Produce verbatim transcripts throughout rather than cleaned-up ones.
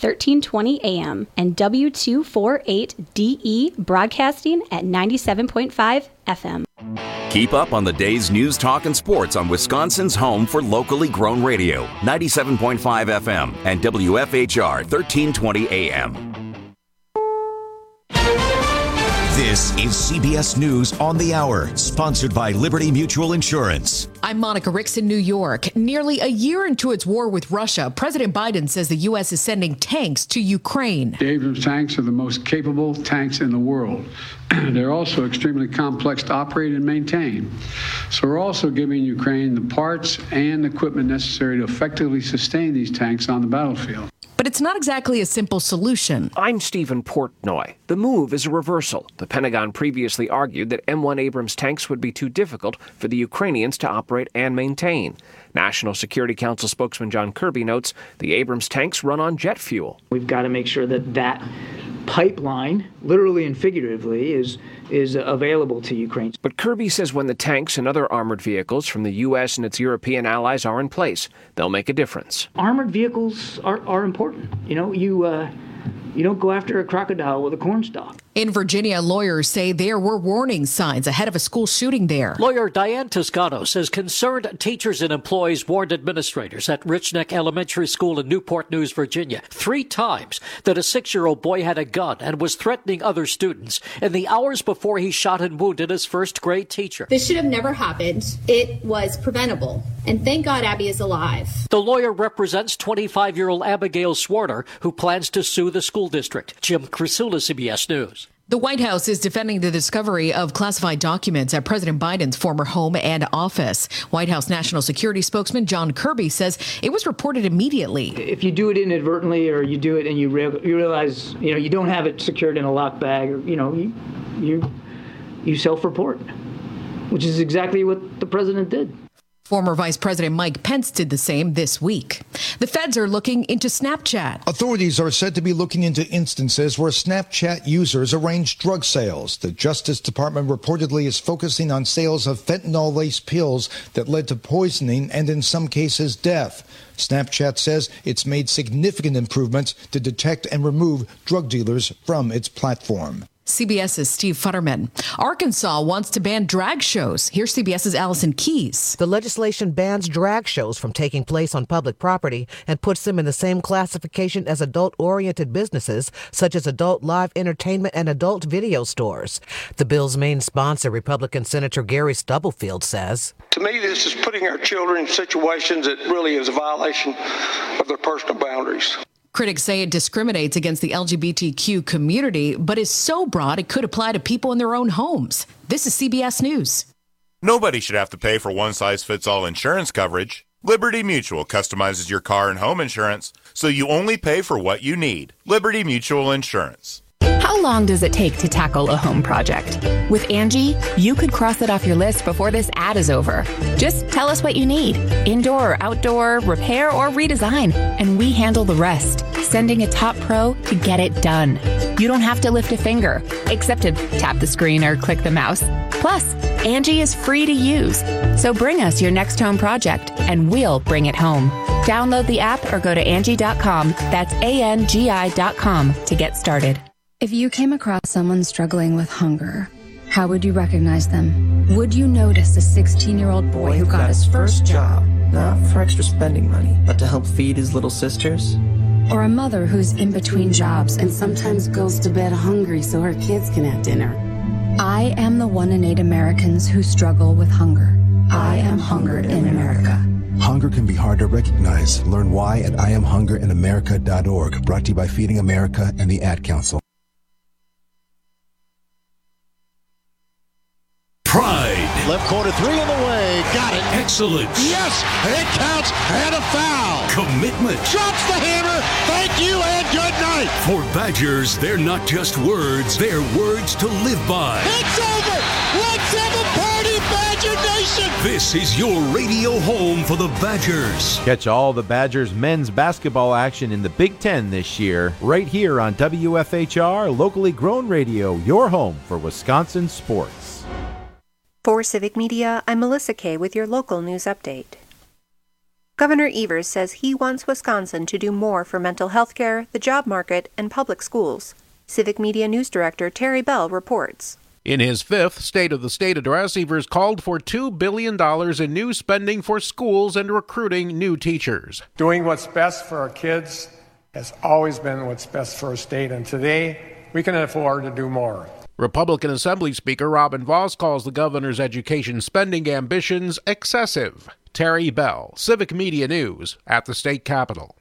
thirteen twenty A M, and W two forty-eight D E broadcasting at ninety-seven point five F M. Keep up on the day's news, talk, and sports on Wisconsin's home for locally grown radio, ninety-seven point five F M and W F H R thirteen twenty A M. This is C B S News on the Hour, sponsored by Liberty Mutual Insurance. I'm Monica Ricks in New York. Nearly a year into its war with Russia, President Biden says the U S is sending tanks to Ukraine. The Abrams tanks are the most capable tanks in the world. They're also extremely complex to operate and maintain. So we're also giving Ukraine the parts and equipment necessary to effectively sustain these tanks on the battlefield. But it's not exactly a simple solution. I'm Stephen Portnoy. The move is a reversal. The Pentagon previously argued that M one Abrams tanks would be too difficult for the Ukrainians to operate and maintain. National Security Council spokesman John Kirby notes the Abrams tanks run on jet fuel. We've got to make sure that that pipeline, literally and figuratively, is is available to Ukraine. But Kirby says when the tanks and other armored vehicles from the U S and its European allies are in place, they'll make a difference. Armored vehicles are, are important. You know, you uh, you don't go after a crocodile with a cornstalk. In Virginia, lawyers say there were warning signs ahead of a school shooting there. Lawyer Diane Toscano says concerned teachers and employees warned administrators at Rich Neck Elementary School in Newport News, Virginia, three times that a six-year-old boy had a gun and was threatening other students in the hours before he shot and wounded his first-grade teacher. This should have never happened. It was preventable. And thank God Abby is alive. The lawyer represents twenty-five-year-old Abigail Swarter, who plans to sue the school district. Jim Crisula, C B S News. The White House is defending the discovery of classified documents at President Biden's former home and office. White House National Security spokesman John Kirby says it was reported immediately. If you do it inadvertently or you do it and you, re- you realize, you know, you don't have it secured in a locked bag, or, you know, you, you, you self-report, which is exactly what the president did. Former Vice President Mike Pence did the same this week. The feds are looking into Snapchat. Authorities are said to be looking into instances where Snapchat users arrange drug sales. The Justice Department reportedly is focusing on sales of fentanyl-laced pills that led to poisoning and, in some cases, death. Snapchat says it's made significant improvements to detect and remove drug dealers from its platform. CBS's Steve Futterman. Arkansas wants to ban drag shows. Here's CBS's Allison Keyes. The legislation bans drag shows from taking place on public property and puts them in the same classification as adult-oriented businesses, such as adult live entertainment and adult video stores. The bill's main sponsor, Republican Senator Gary Stubblefield, says, to me, this is putting our children in situations that really is a violation of their personal boundaries. Critics say it discriminates against the L G B T Q community, but is so broad it could apply to people in their own homes. This is C B S News. Nobody should have to pay for one-size-fits-all insurance coverage. Liberty Mutual customizes your car and home insurance, so you only pay for what you need. Liberty Mutual Insurance. How long does it take to tackle a home project? With Angie, you could cross it off your list before this ad is over. Just tell us what you need. Indoor or outdoor, repair or redesign, and we handle the rest, sending a top pro to get it done. You don't have to lift a finger, except to tap the screen or click the mouse. Plus, Angie is free to use. So bring us your next home project, and we'll bring it home. Download the app or go to Angie dot com. That's A N G I dot com to get started. If you came across someone struggling with hunger, how would you recognize them? Would you notice a sixteen-year-old boy who got his first job, not for extra spending money, but to help feed his little sisters? Or a mother who's in between jobs and sometimes goes to bed hungry so her kids can have dinner? I am the one in eight Americans who struggle with hunger. I am hungered in America. Hunger can be hard to recognize. Learn why at I am hunger in america dot org. Brought to you by Feeding America and the Ad Council. Pride. Left corner three on the way. Got it. Excellence. Yes, it counts and a foul. Commitment. Drops the hammer. Thank you and good night. For Badgers, they're not just words, they're words to live by. It's over. Let's have a party, Badger Nation. This is your radio home for the Badgers. Catch all the Badgers men's basketball action in the Big Ten this year, right here on W F H R, locally grown radio, your home for Wisconsin sports. For Civic Media, I'm Melissa Kay with your local news update. Governor Evers says he wants Wisconsin to do more for mental health care, the job market, and public schools. Civic Media News Director Terry Bell reports. In his fifth State of the State address, Evers called for two billion dollars in new spending for schools and recruiting new teachers. Doing what's best for our kids has always been what's best for our state, and today we can afford to do more. Republican Assembly Speaker Robin Vos calls the governor's education spending ambitions excessive. Terry Bell, Civic Media News, at the state capitol.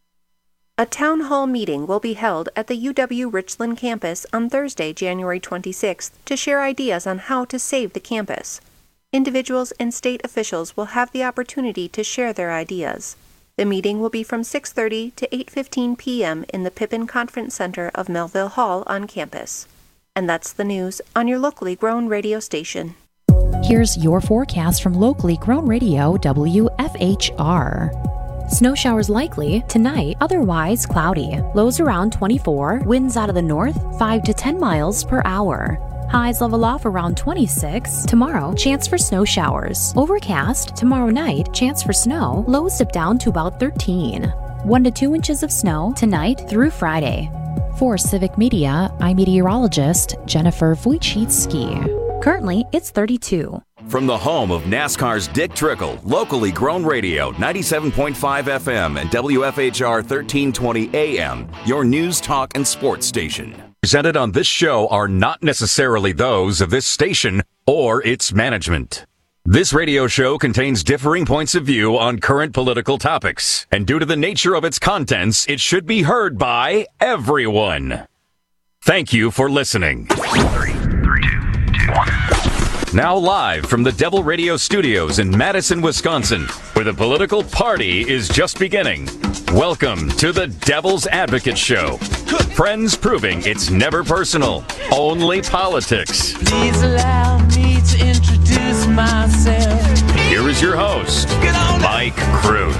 A town hall meeting will be held at the U W Richland campus on Thursday, January twenty-sixth, to share ideas on how to save the campus. Individuals and state officials will have the opportunity to share their ideas. The meeting will be from six thirty to eight fifteen p.m. in the Pippin Conference Center of Melville Hall on campus. And that's the news on your locally grown radio station. Here's your forecast from locally grown radio W F H R. Snow showers likely tonight, otherwise cloudy. Lows around twenty-four, winds out of the north five to ten miles per hour. Highs level off around twenty-six. Tomorrow, chance for snow showers. Overcast. Tomorrow night, chance for snow. Lows dip down to about thirteen. one to two inches of snow tonight through Friday. For Civic Media, I'm meteorologist Jennifer Wojcicki. Currently, it's thirty-two. From the home of NASCAR's Dick Trickle, locally grown radio, ninety-seven point five F M and W F H R thirteen twenty A M, your news, talk, and sports station. Presented on this show are not necessarily those of this station or its management. This radio show contains differing points of view on current political topics, and due to the nature of its contents, it should be heard by everyone. Thank you for listening. Three, three, two, two, one. Now live from the Devil Radio Studios in Madison, Wisconsin, where the political party is just beginning. Welcome to the Devil's Advocate Show. Friends proving it's never personal, only politics. Please allow me to introduce myself. Here is your host, Mike Crute.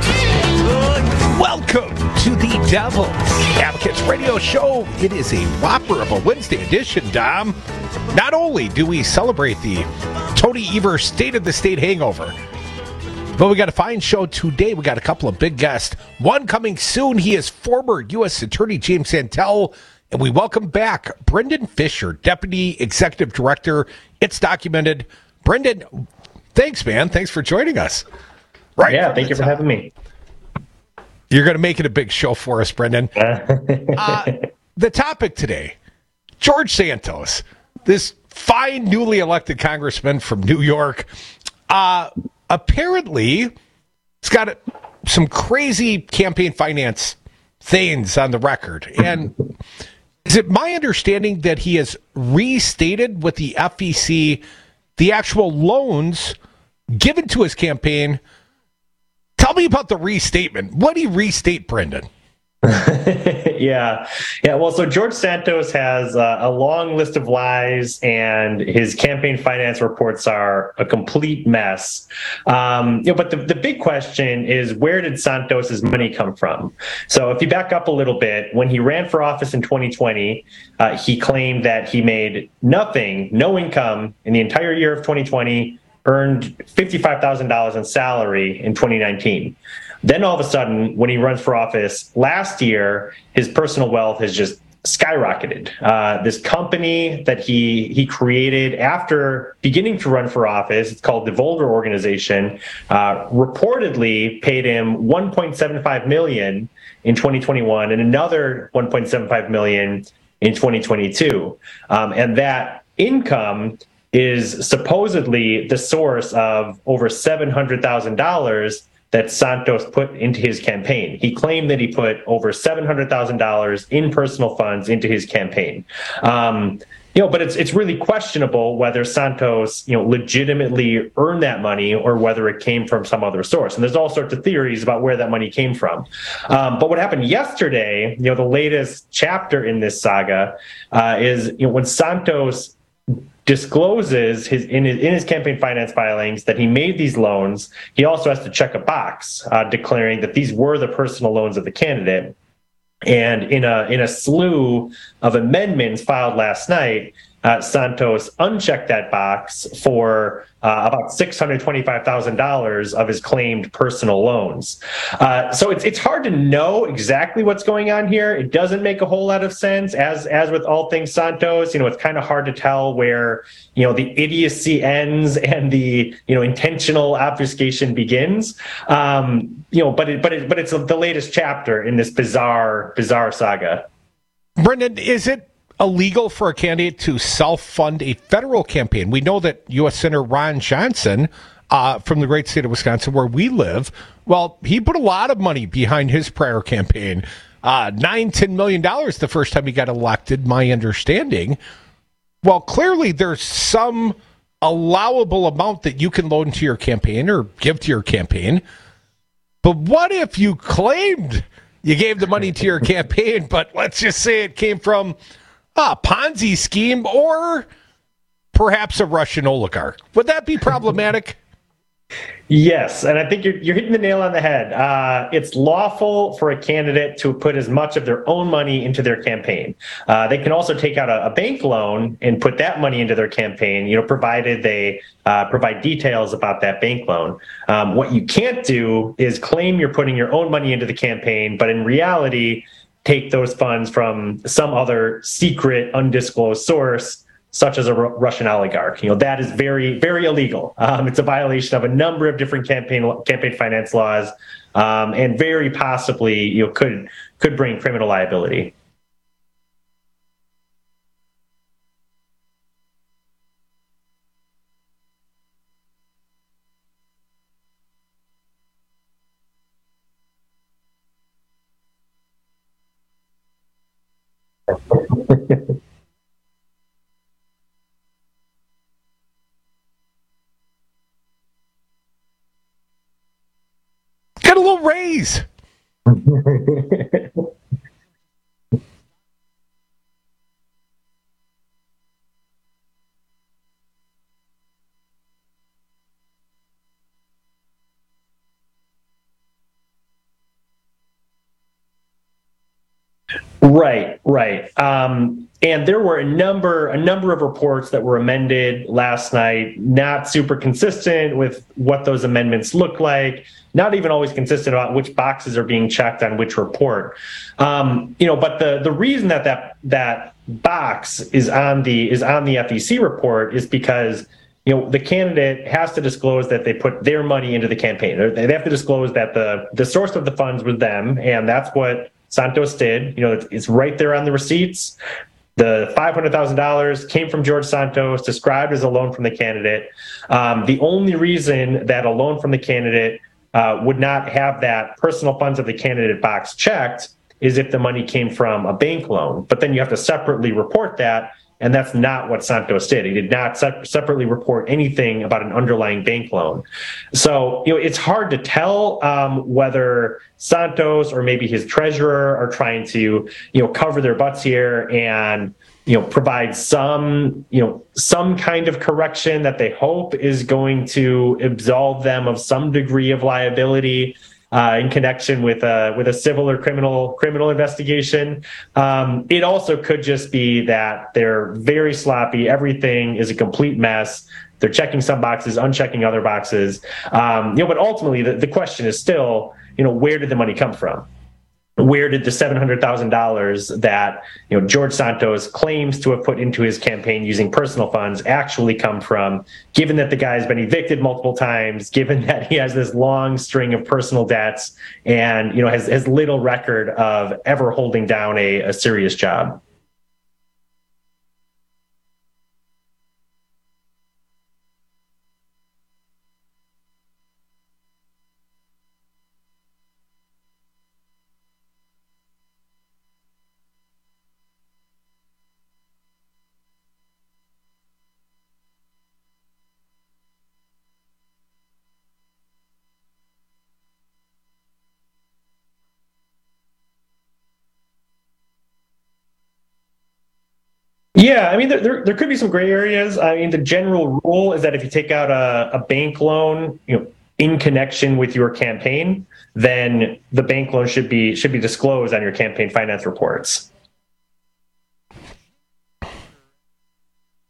Welcome to the Devil's Advocates Radio Show. It is a whopper of a Wednesday edition, Dom. Not only do we celebrate the Tony Evers State of the State hangover, but we got a fine show today. We got a couple of big guests. One coming soon. He is former U S Attorney James Santel. And we welcome back Brendan Fisher, Deputy Executive Director. It's documented. Brendan, thanks, man. Thanks for joining us. Right. Yeah, thank you for having me. You're going to make it a big show for us, Brendan. uh, the topic today, George Santos, this fine newly elected congressman from New York, uh, apparently he's got some crazy campaign finance things on the record. And is it my understanding that he has restated with the F E C the actual loans given to his campaign? Tell me about the restatement. What did he restate, Brendan? yeah. Yeah. Well, so George Santos has uh, a long list of lies, and his campaign finance reports are a complete mess. Um, you know, but the, the big question is, where did Santos's money come from? So if you back up a little bit, when he ran for office in twenty twenty, uh, he claimed that he made nothing, no income in the entire year of twenty twenty, earned fifty-five thousand dollars in salary in twenty nineteen. Then all of a sudden, when he runs for office last year, his personal wealth has just skyrocketed. Uh, this company that he he created after beginning to run for office, it's called the Volger Organization, uh, reportedly paid him one point seven five million dollars in twenty twenty-one and another one point seven five million dollars in twenty twenty-two. Um, and that income is supposedly the source of over seven hundred thousand dollars that Santos put into his campaign. He claimed that he put over seven hundred thousand dollars in personal funds into his campaign. Um, you know, but it's it's really questionable whether Santos, you know, legitimately earned that money or whether it came from some other source. And there's all sorts of theories about where that money came from. Um, but what happened yesterday, you know, the latest chapter in this saga uh, is, you know, when Santos discloses his in, his in his campaign finance filings that he made these loans, he also has to check a box uh, declaring that these were the personal loans of the candidate. And in a in a slew of amendments filed last night, uh, Santos unchecked that box for uh, about six hundred twenty-five thousand dollars of his claimed personal loans. Uh, so it's it's hard to know exactly what's going on here. It doesn't make a whole lot of sense. As as with all things Santos, you know, it's kind of hard to tell where, you know, the idiocy ends and the, you know, intentional obfuscation begins. Um, you know, but it, but it, but it's the latest chapter in this bizarre bizarre saga. Brendan, is it illegal for a candidate to self-fund a federal campaign? We know that U S Senator Ron Johnson uh, from the great state of Wisconsin, where we live, well, he put a lot of money behind his prior campaign, uh, nine, ten million dollars the first time he got elected, my understanding. Well, clearly there's some allowable amount that you can loan to your campaign or give to your campaign. But what if you claimed you gave the money to your campaign, but let's just say it came from a Ponzi scheme or perhaps a Russian oligarch? Would that be problematic? Yes, and I think you're, you're hitting the nail on the head. Uh, it's lawful for a candidate to put as much of their own money into their campaign. Uh, they can also take out a, a bank loan and put that money into their campaign, you know, provided they uh, provide details about that bank loan. Um, what you can't do is claim you're putting your own money into the campaign, but in reality, take those funds from some other secret, undisclosed source, such as a R- Russian oligarch. You know, that is very, very illegal. Um, it's a violation of a number of different campaign campaign finance laws, um, and very possibly, you know, could could bring criminal liability. Get a little raise. Right, right. Um, and there were a number, a number of reports that were amended last night, not super consistent with what those amendments look like, not even always consistent about which boxes are being checked on which report. Um, you know, but the the reason that that that box is on the is on the F E C report is because, you know, the candidate has to disclose that they put their money into the campaign. Or they have to disclose that the the source of the funds was them, and that's what Santos did. You know, it's, it's right there on the receipts. The five hundred thousand dollars came from George Santos, described as a loan from the candidate. Um, the only reason that a loan from the candidate uh, would not have that personal funds of the candidate box checked is if the money came from a bank loan. But then you have to separately report that, and that's not what Santos did. He did not se- separately report anything about an underlying bank loan. So, you know, it's hard to tell um, whether Santos or maybe his treasurer are trying to, you know, cover their butts here and, you know, provide some, you know, some kind of correction that they hope is going to absolve them of some degree of liability Uh, in connection with a with a civil or criminal criminal investigation. Um, it also could just be that they're very sloppy. Everything is a complete mess. They're checking some boxes, unchecking other boxes. Um, you know, but ultimately, the, the question is still, you know, where did the money come from? Where did the seven hundred thousand dollars that, you know, George Santos claims to have put into his campaign using personal funds actually come from, given that the guy has been evicted multiple times, given that he has this long string of personal debts and, you know, has, has little record of ever holding down a, a serious job? Yeah, I mean, there, there, there could be some gray areas. I mean, the general rule is that if you take out a, a bank loan, you know, in connection with your campaign, then the bank loan should be should be disclosed on your campaign finance reports.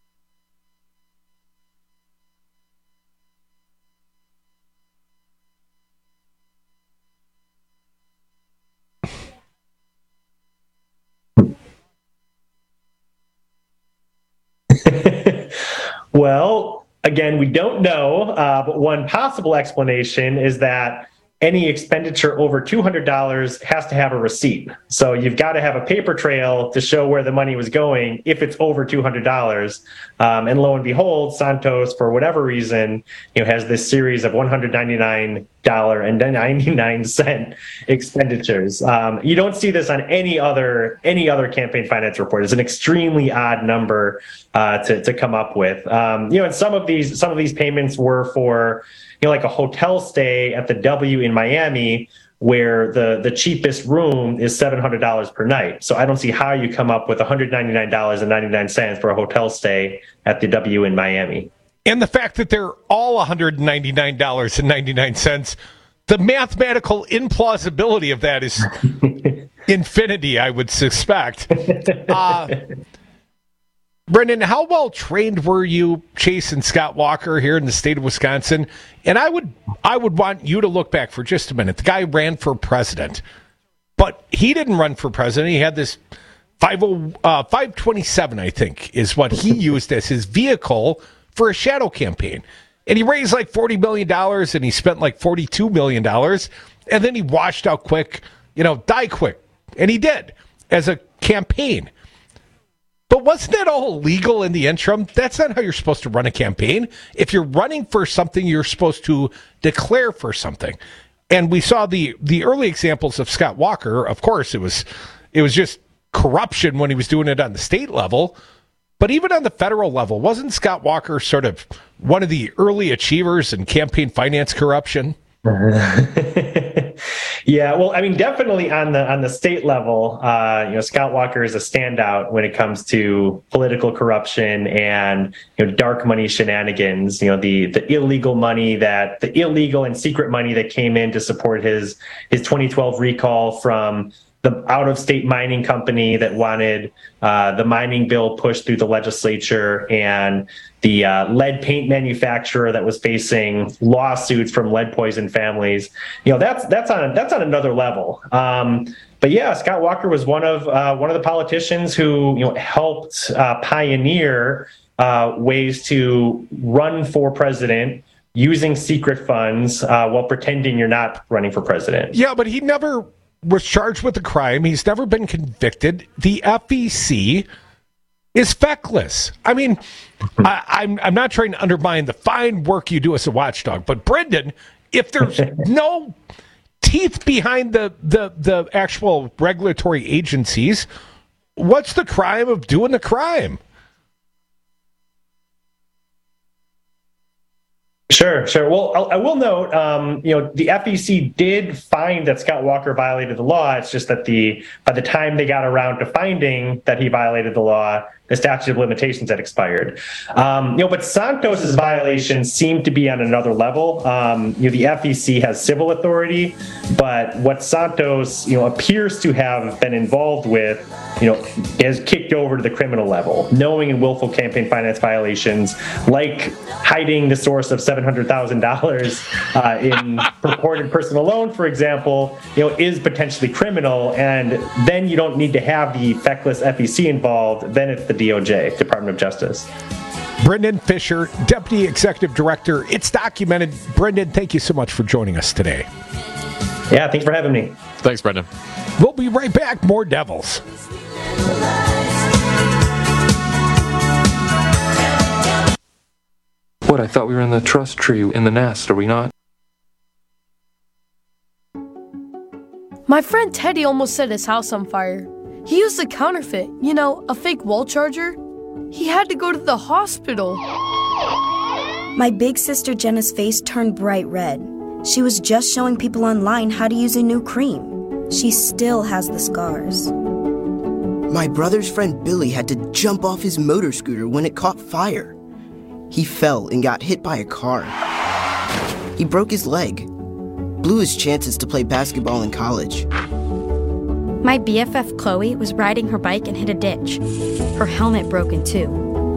Well, again, we don't know, uh, but one possible explanation is that any expenditure over two hundred dollars has to have a receipt. So you've got to have a paper trail to show where the money was going if it's over two hundred dollars. Um, and lo and behold, Santos, for whatever reason, you know, has this series of one hundred ninety-nine dollars and ninety-nine cents expenditures. Um, you don't see this on any other any other campaign finance report. It's an extremely odd number uh, to to come up with. Um, you know, and some of these some of these payments were for, you know, like a hotel stay at the W in Miami, where the, the cheapest room is seven hundred dollars per night. So I don't see how you come up with one hundred ninety-nine dollars and ninety-nine cents for a hotel stay at the W in Miami. And the fact that they're all one hundred ninety-nine dollars and ninety-nine cents, the mathematical implausibility of that is infinity, I would suspect. Uh, Brendan, how well trained were you chasing Scott Walker here in the state of Wisconsin? And I would I would want you to look back for just a minute. The guy ran for president, but he didn't run for president. He had this five twenty-seven, I think, is what he used as his vehicle for a shadow campaign. And he raised like forty million dollars and he spent like forty-two million dollars. And then he washed out quick, you know, die quick. And he did as a campaign. But wasn't that all illegal in the interim? That's not how you're supposed to run a campaign. If you're running for something, you're supposed to declare for something. And we saw the the early examples of Scott Walker. Of course, it was it was just corruption when he was doing it on the state level. But even on the federal level, wasn't Scott Walker sort of one of the early achievers in campaign finance corruption? Yeah, well, I mean, definitely on the on the state level, uh, you know, Scott Walker is a standout when it comes to political corruption and, you know, dark money shenanigans. You know, the the illegal money that the illegal and secret money that came in to support his his twenty twelve recall from the out-of-state mining company that wanted uh, the mining bill pushed through the legislature, and the uh, lead paint manufacturer that was facing lawsuits from lead poison families. You know, that's that's on that's on another level. Um, but yeah, Scott Walker was one of uh, one of the politicians who, you know, helped uh, pioneer uh, ways to run for president using secret funds uh, while pretending you're not running for president. Yeah, but he never was charged with a crime. He's never been convicted. The F E C is feckless. I mean, I, I'm I'm not trying to undermine the fine work you do as a watchdog, but Brendan, if there's no teeth behind the, the, the actual regulatory agencies, what's the crime of doing the crime? Sure, sure. Well, I'll, I will note, um, you know, the F E C did find that Scott Walker violated the law. It's just that the by the time they got around to finding that he violated the law, the statute of limitations had expired. Um, you know, but Santos's violations seem to be on another level. Um, you know, the F E C has civil authority, but what Santos, you know, appears to have been involved with, you know, has kicked over to the criminal level, knowing and willful campaign finance violations, like hiding the source of seven hundred thousand dollars uh, in purported personal loan, for example, you know, is potentially criminal. And then you don't need to have the feckless F E C involved. Then it's the D O J, Department of Justice. Brendan Fisher, Deputy Executive Director. It's documented. Brendan, thank you so much for joining us today. Yeah, thanks for having me. Thanks, Brendan. We'll be right back. More Devils. What, I thought we were in the trust tree in the nest, are we not? My friend Teddy almost set his house on fire. He used a counterfeit, you know, a fake wall charger. He had to go to the hospital. My big sister Jenna's face turned bright red. She was just showing people online how to use a new cream. She still has the scars. My brother's friend Billy had to jump off his motor scooter when it caught fire. He fell and got hit by a car. He broke his leg, blew his chances to play basketball in college. My B F F Chloe was riding her bike and hit a ditch. Her helmet broke in two.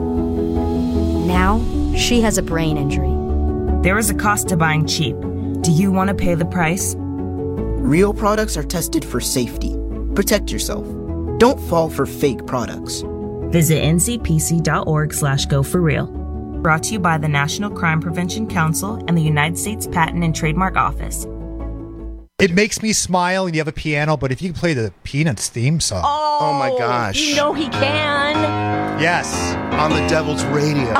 Now, she has a brain injury. There is a cost to buying cheap. Do you want to pay the price? Real products are tested for safety. Protect yourself. Don't fall for fake products. Visit N C P C dot org slash go for real. Brought to you by the National Crime Prevention Council and the United States Patent and Trademark Office. It makes me smile and you have a piano, but if you can play the Peanuts theme song. Oh, oh my gosh. You know he can. Yes. On the Devil's Radio.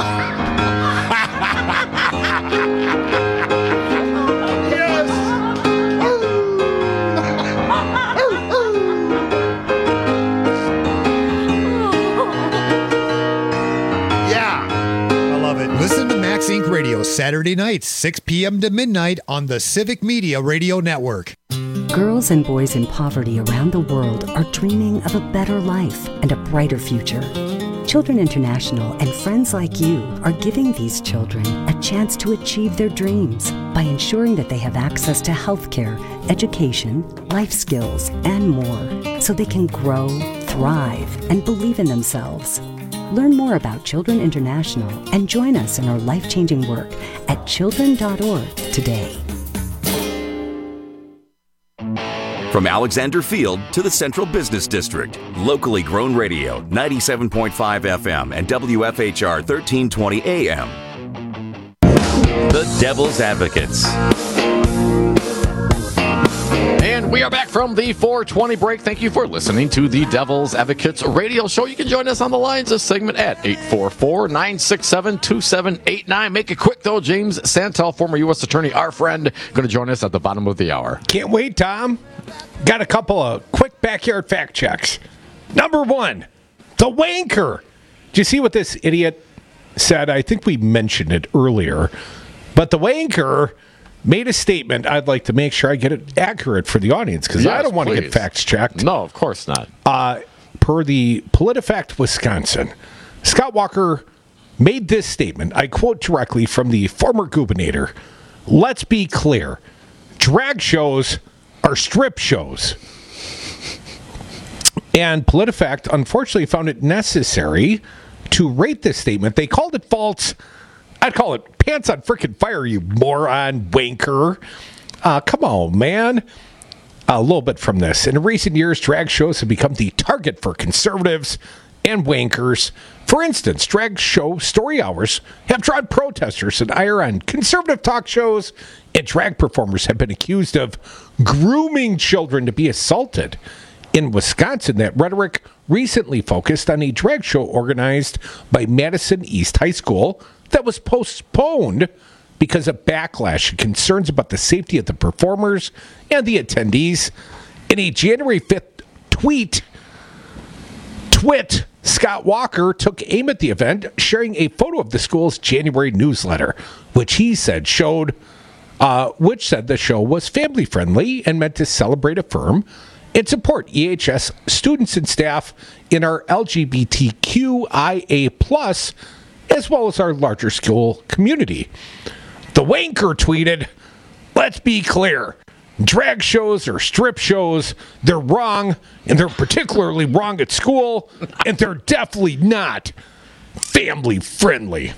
Listen to Max Incorporated. Radio Saturday nights, six p.m. to midnight on the Civic Media Radio Network. Girls and boys in poverty around the world are dreaming of a better life and a brighter future. Children International and friends like you are giving these children a chance to achieve their dreams by ensuring that they have access to healthcare, education, life skills, and more, so they can grow, thrive, and believe in themselves. Learn more about Children International and join us in our life-changing work at children dot org today. From Alexander Field to the Central Business District, locally grown radio, ninety-seven point five F M and W F H R thirteen twenty A M. The Devil's Advocates. And we are back from the four twenty break. Thank you for listening to the Devil's Advocates radio show. You can join us on the lines this segment at eight four four, nine six seven, two seven eight nine. Make it quick, though. James Santel, former U S attorney, our friend, going to join us at the bottom of the hour. Can't wait, Tom. Got a couple of quick backyard fact checks. Number one, the wanker. Did you see what this idiot said? I think we mentioned it earlier. But the wanker made a statement. I'd like to make sure I get it accurate for the audience because yes, I don't want to get facts checked. No, of course not. Uh, per the PolitiFact Wisconsin, Scott Walker made this statement. I quote directly from the former gubernator. Let's be clear. Drag shows are strip shows. And PolitiFact unfortunately found it necessary to rate this statement. They called it false. I'd call it pants on frickin' fire, you moron wanker. Uh, come on, man. A little bit from this. In recent years, drag shows have become the target for conservatives and wankers. For instance, drag show story hours have drawn protesters and ire on conservative talk shows, and drag performers have been accused of grooming children to be assaulted. In Wisconsin, that rhetoric recently focused on a drag show organized by Madison East High School that was postponed because of backlash and concerns about the safety of the performers and the attendees. In a January fifth tweet, twit, Scott Walker took aim at the event, sharing a photo of the school's January newsletter, which he said showed, uh, which said the show was family friendly and meant to celebrate, affirm, and support E H S students and staff in our L G B T Q I A plus, as well as our larger school community. The wanker tweeted, let's be clear. Drag shows or strip shows, they're wrong, and they're particularly wrong at school, and they're definitely not family friendly.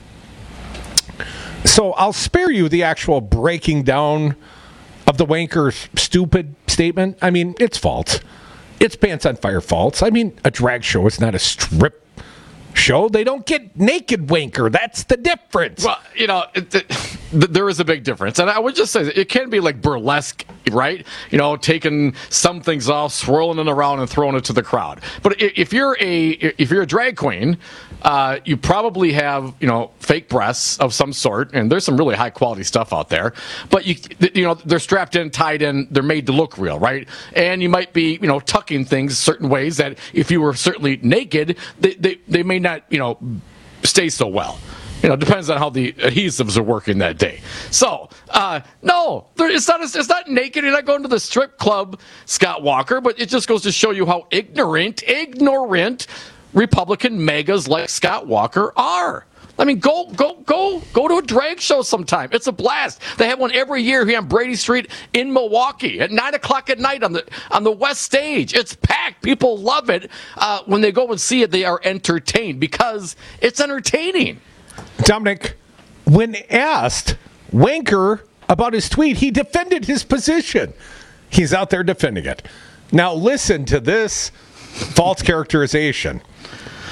So I'll spare you the actual breaking down of the wanker's stupid statement. I mean, it's false. It's pants on fire false. I mean, a drag show is not a strip show. They don't get naked, wanker. That's the difference. Well, you know, it, it, there is a big difference. And I would just say it can be like burlesque, right? You know, taking some things off, swirling it around and throwing it to the crowd. But if you're a if you're a drag queen, uh, you probably have, you know, fake breasts of some sort, and there's some really high quality stuff out there. But you you know, they're strapped in, tied in, they're made to look real, right? And you might be, you know, tucking things certain ways that if you were certainly naked, they they, they may not, you know, stay so well. You know, depends on how the adhesives are working that day. So, uh, no, there, it's not. It's not naked. You're not going to the strip club, Scott Walker. But it just goes to show you how ignorant, ignorant Republican megas like Scott Walker are. I mean, go, go, go, go to a drag show sometime. It's a blast. They have one every year here on Brady Street in Milwaukee at nine o'clock at night on the on the West Stage. It's packed. People love it. Uh, when they go and see it, they are entertained because it's entertaining. Dominic, when asked wanker about his tweet, he defended his position. He's out there defending it. Now listen to this false characterization.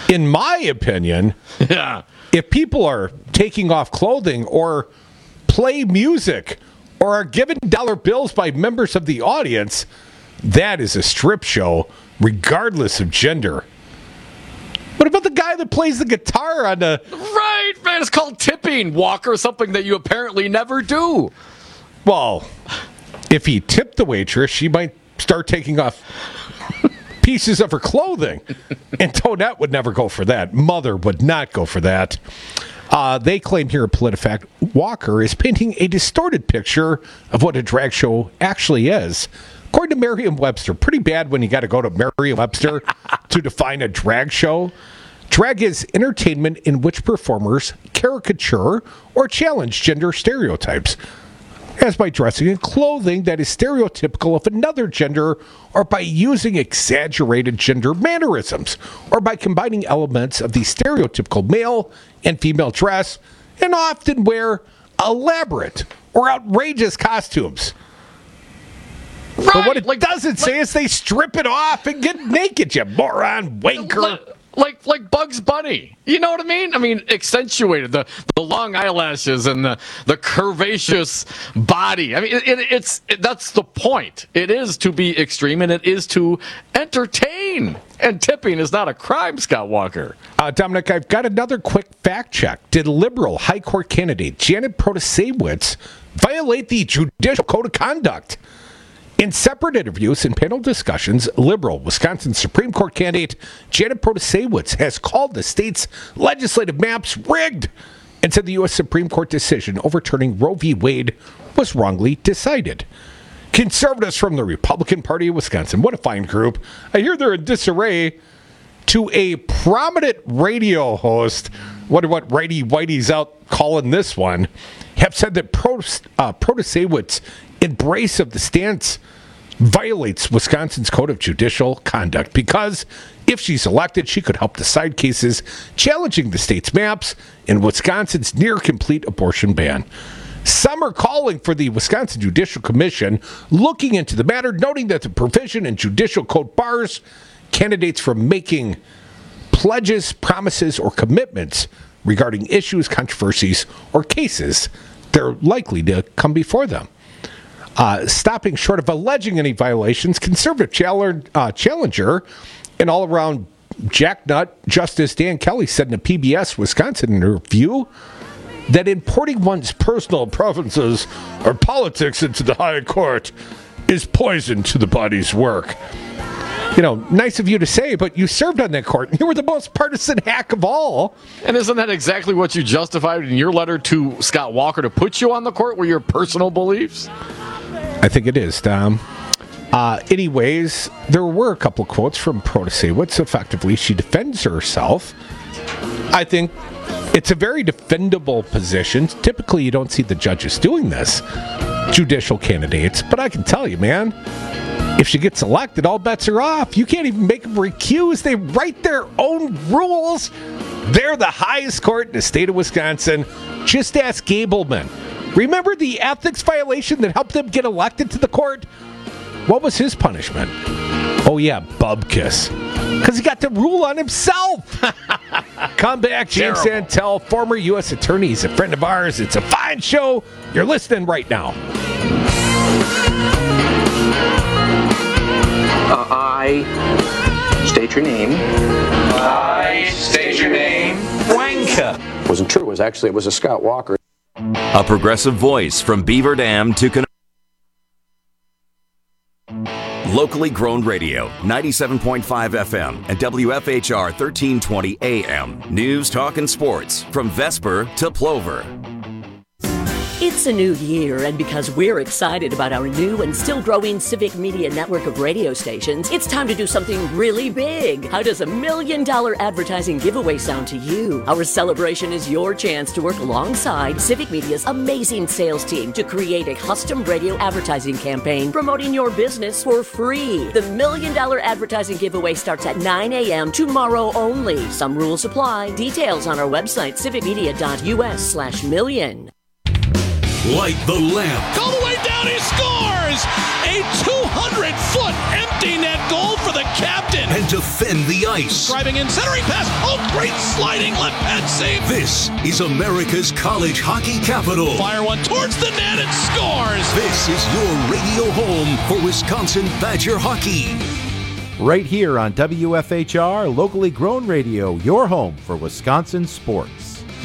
In my opinion, yeah. if people are taking off clothing or play music or are given dollar bills by members of the audience, that is a strip show, regardless of gender. What about the guy that plays the guitar on the... Right, man, it's called tipping, Walker, something that you apparently never do. Well, if he tipped the waitress, she might start taking off pieces of her clothing. And Tonette would never go for that. Mother would not go for that. Uh, they claim here at PolitiFact, Walker is painting a distorted picture of what a drag show actually is. According to Merriam-Webster, pretty bad when you got to go to Merriam-Webster to define a drag show. Drag is entertainment in which performers caricature or challenge gender stereotypes, as by dressing in clothing that is stereotypical of another gender, or by using exaggerated gender mannerisms, or by combining elements of the stereotypical male and female dress, and often wear elaborate or outrageous costumes. Right, but what it like, doesn't like, say is they strip it off and get naked, you moron wanker. Like, like like Bugs Bunny. You know what I mean? I mean, accentuated, the, the long eyelashes and the, the curvaceous body. I mean, it, it, it's it, that's the point. It is to be extreme, and it is to entertain. And tipping is not a crime, Scott Walker. Uh, Dominic, I've got another quick fact check. Did liberal High Court candidate Janet Protasewicz violate the Judicial Code of Conduct? In separate interviews and panel discussions, liberal Wisconsin Supreme Court candidate Janet Protasewicz has called the state's legislative maps rigged and said the U S Supreme Court decision overturning Roe v. Wade was wrongly decided. Conservatives from the Republican Party of Wisconsin, what a fine group. I hear they're in disarray, to a prominent radio host, wonder what righty whitey's out calling this one, have said that Protas- uh, Protasewicz's embrace of the stance violates Wisconsin's Code of Judicial Conduct because if she's elected, she could help decide cases challenging the state's maps and Wisconsin's near-complete abortion ban. Some are calling for the Wisconsin Judicial Commission looking into the matter, noting that the provision in judicial code bars candidates from making pledges, promises, or commitments regarding issues, controversies, or cases that are likely to come before them. Uh, stopping short of alleging any violations, conservative challenge, uh, challenger and all-around jacknut Justice Dan Kelly said in a P B S Wisconsin interview that importing one's personal preferences or politics into the high court is poison to the body's work. You know, nice of you to say, but you served on that court, and you were the most partisan hack of all. And isn't that exactly what you justified in your letter to Scott Walker to put you on the court, were your personal beliefs? I think it is, Tom. Uh, anyways, there were a couple quotes from Protasewicz. Effectively, she defends herself. I think it's a very defendable position. Typically, you don't see the judges doing this, judicial candidates. But I can tell you, man, if she gets elected, all bets are off. You can't even make them recuse. They write their own rules. They're the highest court in the state of Wisconsin. Just ask Gableman. Remember the ethics violation that helped them get elected to the court? What was his punishment? Oh, yeah, bubkiss. Because he got to rule on himself. Come back, James Terrible. Santel, former U S attorney. He's a friend of ours. It's a fine show. You're listening right now. Uh, I state your name. I state your name. Wanker. Wasn't true. It was actually it was a Scott Walker. A progressive voice from Beaver Dam to Con- Locally grown radio, ninety-seven point five F M and W F H R thirteen twenty A M. News, talk, and sports from Vesper to Plover. It's a new year, and because we're excited about our new and still growing Civic Media network of radio stations, it's time to do something really big. How does a million dollar advertising giveaway sound to you? Our celebration is your chance to work alongside Civic Media's amazing sales team to create a custom radio advertising campaign promoting your business for free. The million dollar advertising giveaway starts at nine a.m. tomorrow only. Some rules apply. Details on our website, civicmedia dot U S slash million. Light the lamp. All the way down, he scores! A two hundred foot empty net goal for the captain. And defend the ice. Driving in, centering pass. Oh, great sliding left pad save. This is America's college hockey capital. Fire one towards the net and scores. This is your radio home for Wisconsin Badger hockey. Right here on W F H R, locally grown radio, your home for Wisconsin sports.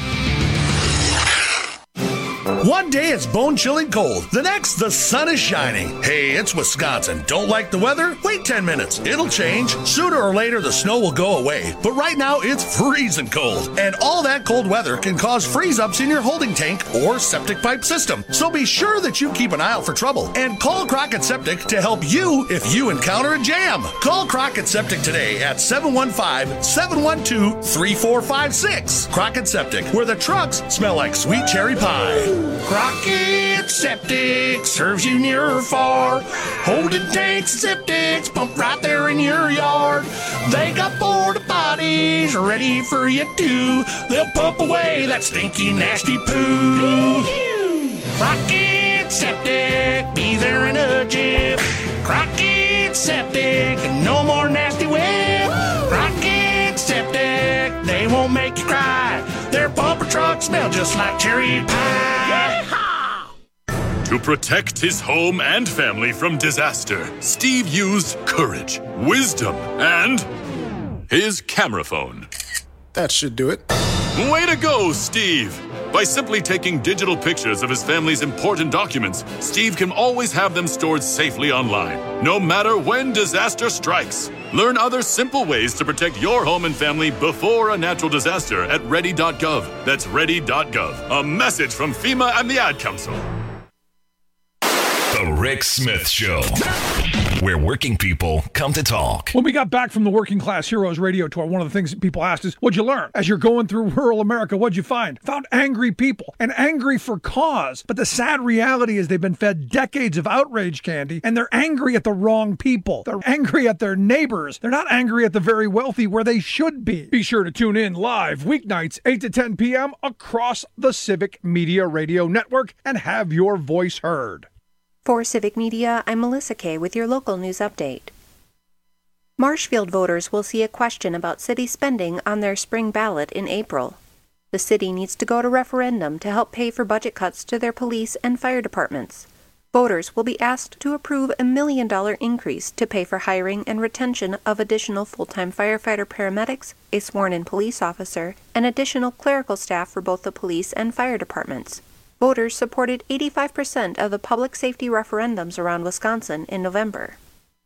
One day it's bone-chilling cold. The next, the sun is shining. Hey, it's Wisconsin. Don't like the weather? Wait ten minutes. It'll change. Sooner or later, the snow will go away. But right now, it's freezing cold. And all that cold weather can cause freeze-ups in your holding tank or septic pipe system. So be sure that you keep an eye out for trouble. And call Crockett Septic to help you if you encounter a jam. Call Crockett Septic today at seven one five, seven one two, three four five six. Crockett Septic, where the trucks smell like sweet cherry pie. Crockett Septic serves you near or far. Holding tanks and septics pump right there in your yard. They got porta potties ready for you too. They'll pump away that stinky, nasty poo. Crockett Septic, be there in a jiff. Crockett Septic, no more nasty whip. Crockett Septic, they won't make you cry. Their pumper trucks smell just like cherry pie. To protect his home and family from disaster, Steve used courage, wisdom, and his camera phone. That should do it. Way to go, Steve! By simply taking digital pictures of his family's important documents, Steve can always have them stored safely online, no matter when disaster strikes. Learn other simple ways to protect your home and family before a natural disaster at ready dot gov. That's ready dot gov. A message from FEMA and the Ad Council. The Rick Smith Show, where working people come to talk. When we got back from the Working Class Heroes radio tour, one of the things that people asked is, what'd you learn? As you're going through rural America, what'd you find? Found angry people, and angry for cause. But the sad reality is they've been fed decades of outrage candy, and they're angry at the wrong people. They're angry at their neighbors. They're not angry at the very wealthy where they should be. Be sure to tune in live weeknights, eight to ten p.m. across the Civic Media Radio Network and have your voice heard. For Civic Media, I'm Melissa Kay with your local news update. Marshfield voters will see a question about city spending on their spring ballot in April. The city needs to go to referendum to help pay for budget cuts to their police and fire departments. Voters will be asked to approve a million dollar increase to pay for hiring and retention of additional full-time firefighter paramedics, a sworn-in police officer, and additional clerical staff for both the police and fire departments. Voters supported eighty-five percent of the public safety referendums around Wisconsin in November.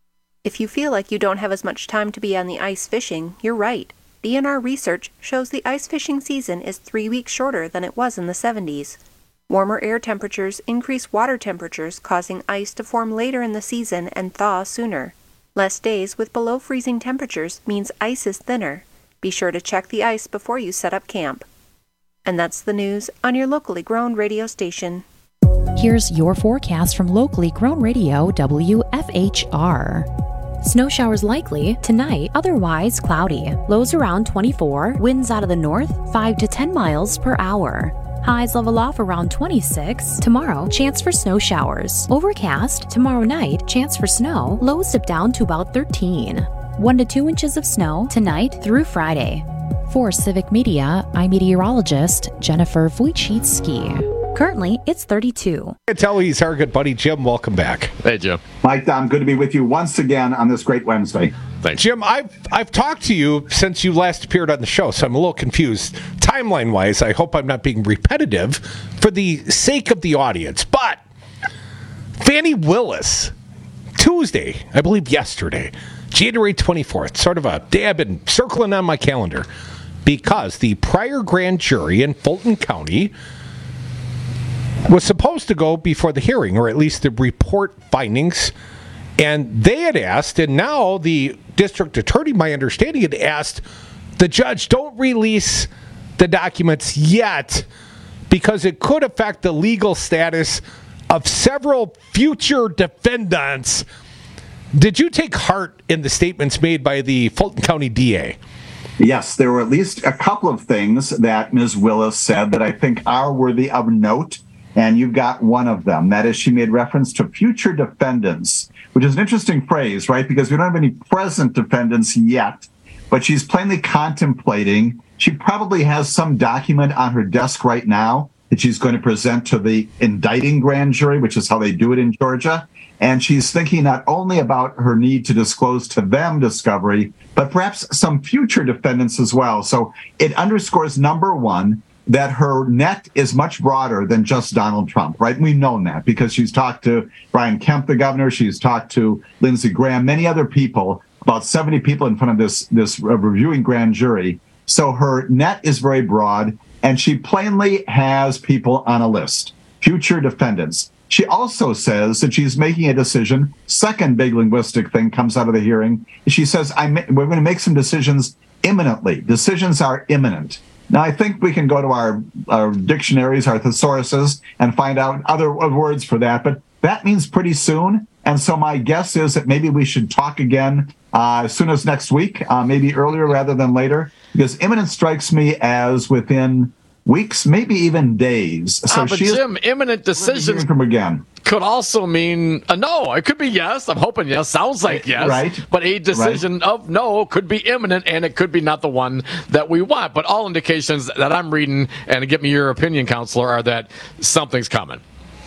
If you feel like you don't have as much time to be on the ice fishing, you're right. D N R research shows the ice fishing season is three weeks shorter than it was in the seventies. Warmer air temperatures increase water temperatures, causing ice to form later in the season and thaw sooner. Less days with below freezing temperatures means ice is thinner. Be sure to check the ice before you set up camp. And that's the news on your locally grown radio station. Here's your forecast from locally grown radio W F H R. Snow showers likely tonight, otherwise cloudy. Lows around twenty-four, winds out of the north five to ten miles per hour. Highs level off around twenty-six. Tomorrow, chance for snow showers. Overcast. Tomorrow night, chance for snow. Lows dip down to about thirteen. one to two inches of snow tonight through Friday. For Civic Media, I'm meteorologist Jennifer Wojcicki. Currently, it's thirty-two. I tell he's our good buddy Jim. Welcome back. Hey, Jim. Mike, Dom, good to be with you once again on this great Wednesday. Thanks. Jim, I've I've talked to you since you last appeared on the show, so I'm a little confused. Timeline-wise, I hope I'm not being repetitive for the sake of the audience. But Fani Willis, Tuesday, I believe yesterday, January twenty-fourth, sort of a day I've been circling on my calendar, because the prior grand jury in Fulton County was supposed to go before the hearing, or at least the report findings, and they had asked, and now the district attorney, my understanding, had asked the judge, don't release the documents yet, because it could affect the legal status of several future defendants. Did you take heart in the statements made by the Fulton County D A? Yes, there were at least a couple of things that Miz Willis said that I think are worthy of note. and you've got one of them. That is, she made reference to future defendants, which is an interesting phrase, right? Because we don't have any present defendants yet, but she's plainly contemplating. She probably has some document on her desk right now that she's going to present to the indicting grand jury, which is how they do it in Georgia. And she's thinking not only about her need to disclose to them discovery, but perhaps some future defendants as well. So it underscores, number one, that her net is much broader than just Donald Trump, right? We've known that because she's talked to Brian Kemp, the governor. She's talked to Lindsey Graham, many other people, about seventy people in front of this, this reviewing grand jury. So her net is very broad, and she plainly has people on a list, future defendants. She also says that she's making a decision. Second big linguistic thing comes out of the hearing. She says, I'm, we're going to make some decisions imminently. Decisions are imminent. Now, I think we can go to our, our dictionaries, our thesauruses, and find out other words for that. But that means pretty soon. And so my guess is that maybe we should talk again uh, as soon as next week, uh, maybe earlier rather than later, because imminent strikes me as within weeks, maybe even days. So uh, but she Jim, imminent decisions from again. could also mean a no. It could be yes. I'm hoping yes. Sounds like yes. Right. But a decision right. of no could be imminent, and it could be not the one that we want. But all indications that I'm reading, and give me your opinion, Counselor, are that something's coming.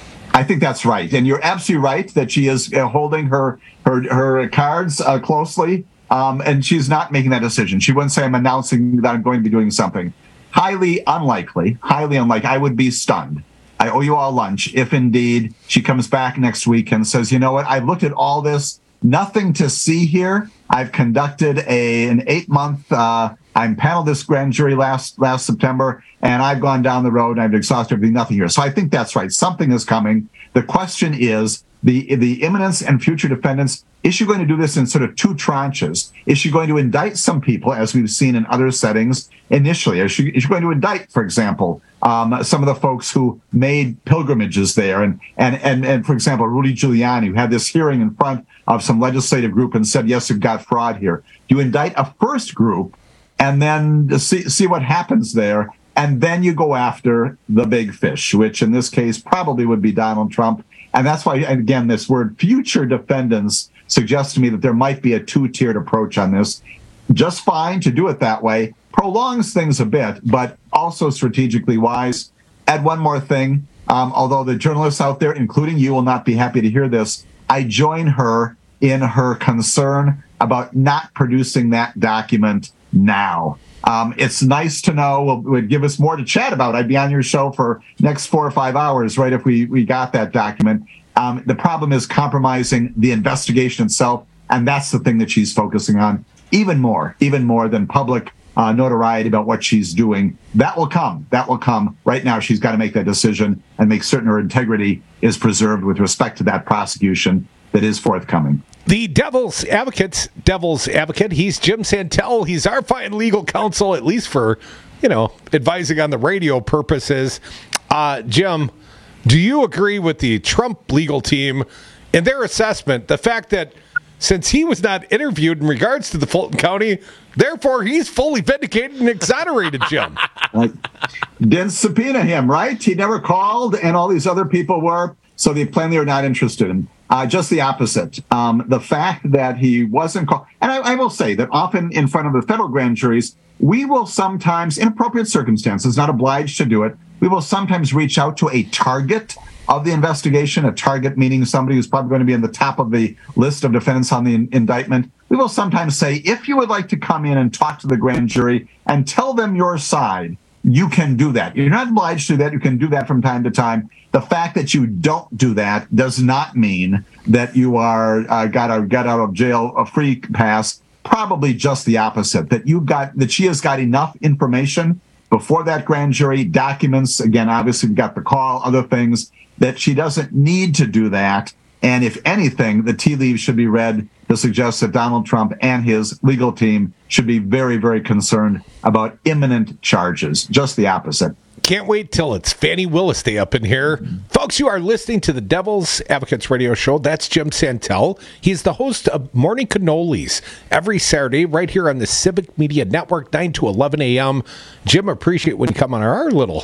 I think that's right. And you're absolutely right that she is uh, holding her her, her cards uh, closely, um, and she's not making that decision. She wouldn't say, I'm announcing that I'm going to be doing something. Highly unlikely, highly unlikely. I would be stunned. I owe you all lunch if indeed she comes back next week and says, you know what, I've looked at all this, nothing to see here. I've conducted a an eight-month, uh, I paneled this grand jury last last September, and I've gone down the road and I've exhausted everything, nothing here. So I think that's right. Something is coming. The question is, the the imminence and future defendants, is she going to do this in sort of two tranches? Is she going to indict some people, as we've seen in other settings initially? Is she, is she going to indict, for example, um, some of the folks who made pilgrimages there? And, and, and, and, for example, Rudy Giuliani, who had this hearing in front of some legislative group and said, yes, you've got fraud here. You indict a first group and then see, see what happens there. And then you go after the big fish, which in this case probably would be Donald Trump. And that's why, again, this word future defendants suggests to me that there might be a two-tiered approach on this. Just fine to do it that way. Prolongs things a bit, but also strategically wise. Add one more thing. Um, although the journalists out there, including you, will not be happy to hear this, I join her in her concern about not producing that document now. Um, it's nice to know. It would give us more to chat about. I'd be on your show for next four or five hours, right, if we, we got that document. Um, the problem is compromising the investigation itself, and that's the thing that she's focusing on even more, even more than public uh, notoriety about what she's doing. That will come. That will come. Right now, she's got to make that decision and make certain her integrity is preserved with respect to that prosecution that is forthcoming. The Devil's Advocate's Devil's Advocate. He's Jim Santel. He's our fine legal counsel, at least for, you know, advising on the radio purposes. Uh, Jim, do you agree with the Trump legal team in their assessment, the fact that since he was not interviewed in regards to the Fulton County, therefore he's fully vindicated and exonerated, Jim? Like, didn't subpoena him, right? He never called, and all these other people were, so they plainly are not interested in him. Uh, just the opposite. Um, the fact that he wasn't called, and I, I will say that often in front of the federal grand juries, we will sometimes, in appropriate circumstances, not obliged to do it, we will sometimes reach out to a target of the investigation, a target meaning somebody who's probably going to be in the top of the list of defendants on the in- indictment. We will sometimes say, if you would like to come in and talk to the grand jury and tell them your side, you can do that. You're not obliged to do that. You can do that from time to time. The fact that you don't do that does not mean that you are uh, got a get out of jail a free pass. Probably just the opposite. That you've got that she has got enough information before that grand jury, documents. Again, obviously we've got the call, other things, that she doesn't need to do that. And if anything, the tea leaves should be read to suggest that Donald Trump and his legal team should be very, very concerned about imminent charges. Just the opposite. Can't wait till it's Fannie Willis Day up in here. Folks, you are listening to the Devil's Advocates radio show. That's Jim Santel. He's the host of Morning Cannolis every Saturday right here on the Civic Media Network, nine to eleven a.m. Jim, appreciate when you come on our little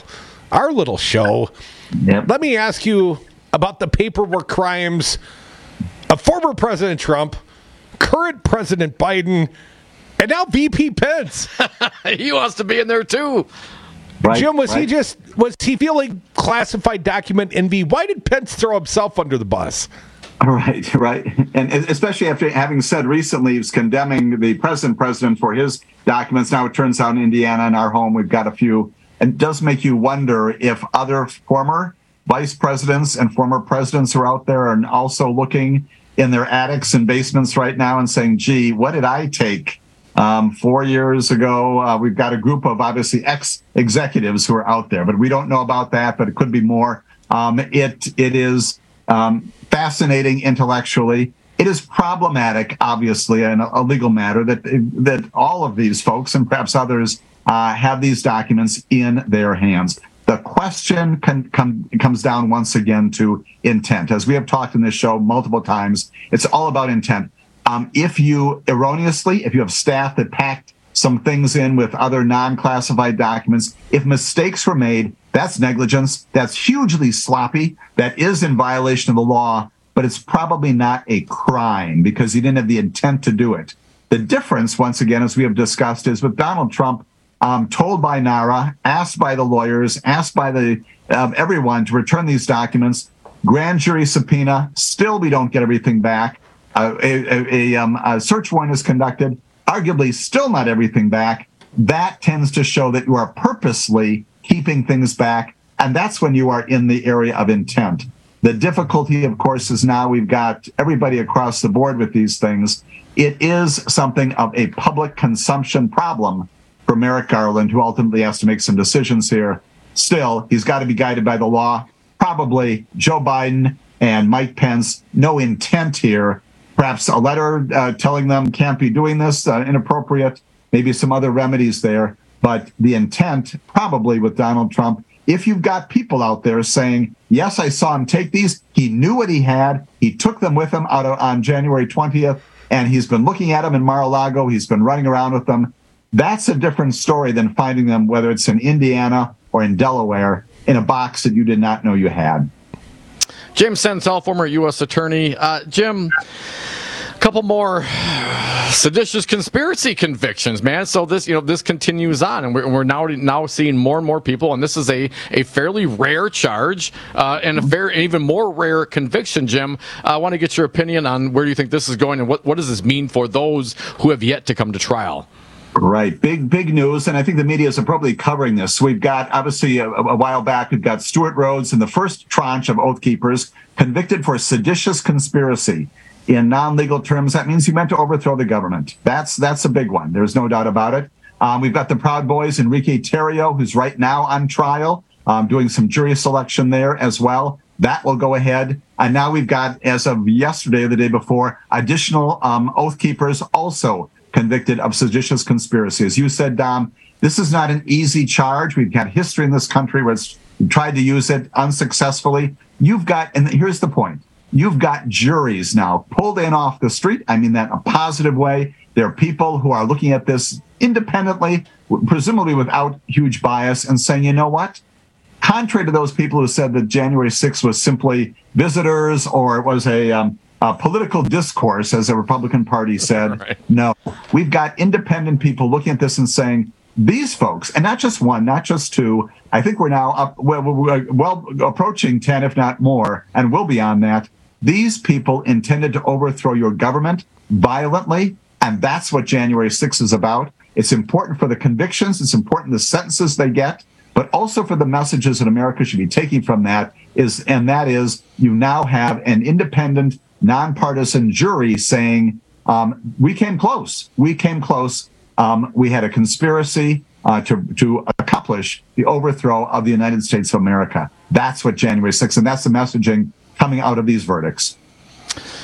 our little show. Yep. Let me ask you about the paperwork crimes of former President Trump, current President Biden, and now V P Pence. He wants to be in there too. Right, Jim, was right. he just was he feeling classified document envy? Why did Pence throw himself under the bus? Right, right. And especially after having said recently he was condemning the present president for his documents. Now it turns out in Indiana, in our home, we've got a few. And it does make you wonder if other former vice presidents and former presidents who are out there are also looking in their attics and basements right now and saying, gee, what did I take? Um, four years ago, uh, we've got a group of obviously ex-executives who are out there, but we don't know about that, but it could be more. Um, it It is um, fascinating intellectually. It is problematic, obviously, in a, a legal matter that that all of these folks and perhaps others uh, have these documents in their hands. The question can, come, comes down once again to intent. As we have talked in this show multiple times, it's all about intent. Um, if you erroneously, if you have staff that packed some things in with other non-classified documents, if mistakes were made, that's negligence. That's hugely sloppy. That is in violation of the law, but it's probably not a crime because you didn't have the intent to do it. The difference, once again, as we have discussed, is with Donald Trump, um, told by NARA, asked by the lawyers, asked by the uh, everyone to return these documents, grand jury subpoena, still we don't get everything back. Uh, a, a, a, um, a search warrant is conducted, arguably still not everything back. That tends to show that you are purposely keeping things back, and that's when you are in the area of intent. The difficulty, of course, is now we've got everybody across the board with these things. It is something of a public consumption problem for Merrick Garland, who ultimately has to make some decisions here. Still, he's got to be guided by the law. Probably Joe Biden and Mike Pence, no intent here. Perhaps a letter uh, telling them can't be doing this, uh, inappropriate, maybe some other remedies there. But the intent, probably with Donald Trump, if you've got people out there saying, yes, I saw him take these, he knew what he had, he took them with him out of, on January twentieth, and he's been looking at them in Mar-a-Lago, he's been running around with them, that's a different story than finding them, whether it's in Indiana or in Delaware, in a box that you did not know you had. Jim Senthal, former U S attorney. Uh, Jim, a couple more seditious conspiracy convictions, man. So this, you know, this continues on, and we're, we're now now seeing more and more people, and this is a, a fairly rare charge uh, and a fair, even more rare conviction. Jim, I want to get your opinion on where you think this is going, and what what does this mean for those who have yet to come to trial? Right. Big, big news. And I think the media is appropriately covering this. We've got, obviously, a, a while back, we've got Stuart Rhodes in the first tranche of Oath Keepers convicted for seditious conspiracy. In non-legal terms, that means he meant to overthrow the government. That's that's a big one. There's no doubt about it. Um, we've got the Proud Boys, Enrique Tarrio, who's right now on trial, um, doing some jury selection there as well. That will go ahead. And now we've got, as of yesterday or the day before, additional um, Oath Keepers also convicted of seditious conspiracy. As you said, Dom, this is not an easy charge. We've got history in this country where it's tried to use it unsuccessfully. You've got, and here's the point, you've got juries now pulled in off the street. I mean that in a positive way. There are people who are looking at this independently, presumably without huge bias, and saying, you know what? Contrary to those people who said that January sixth was simply visitors or it was a um, Uh, political discourse, as the Republican Party said. Right. No, we've got independent people looking at this and saying, these folks, and not just one, not just two, I think we're now up, well, we're well approaching ten, if not more, and we'll be on that. These people intended to overthrow your government violently, and that's what January sixth is about. It's important for the convictions, it's important the sentences they get, but also for the messages that America should be taking from that is, and that is, you now have an independent, nonpartisan jury saying, um, we came close. We came close. Um, we had a conspiracy uh, to, to accomplish the overthrow of the United States of America. That's what January sixth, and that's the messaging coming out of these verdicts.